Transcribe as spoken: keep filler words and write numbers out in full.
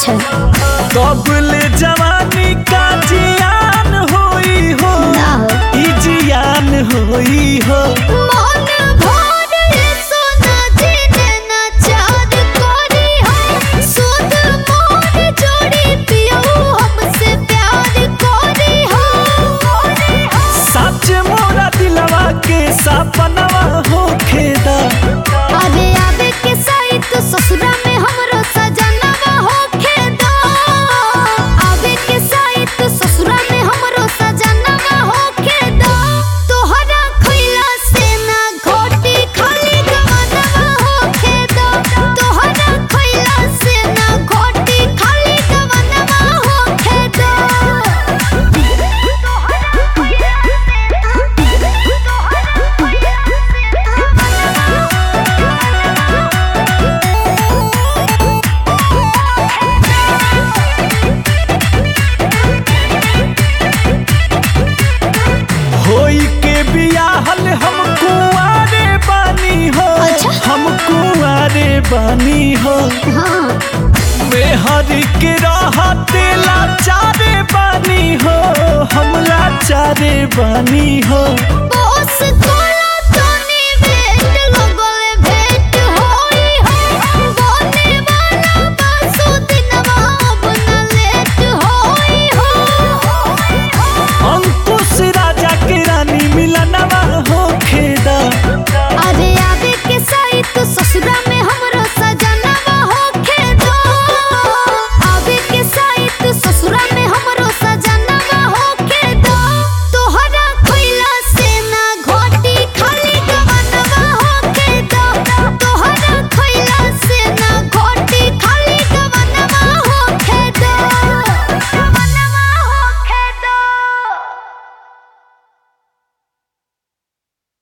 अच्छा कबले जवानी का जियान होई हो ना हो ई जियान होई हो मन भर सोना जीने ना चार कोरी हो सुध मोर जोड़ी पियो हमसे प्यार कोरी हो सच मोरा दिलवा के सपनवा हो खेदा अरे आवे के साइड ससुरा में हमरो सजनवा हो खेदा आवे के साइड ससुरा में हमरो सजनवा हो खेदा तोहरा खइला से ना घोटी खाली गवनवा हो खेदा तोहरा खइला से ना घोटी खाली गवनवा हो खेदा होई के बियाहल हम कुंवारे बानी हो अच्छा। हम कुंवारे बानी हो हाँ मेहर के रहते लाचारे बानी हो हम लाचारे बानी हो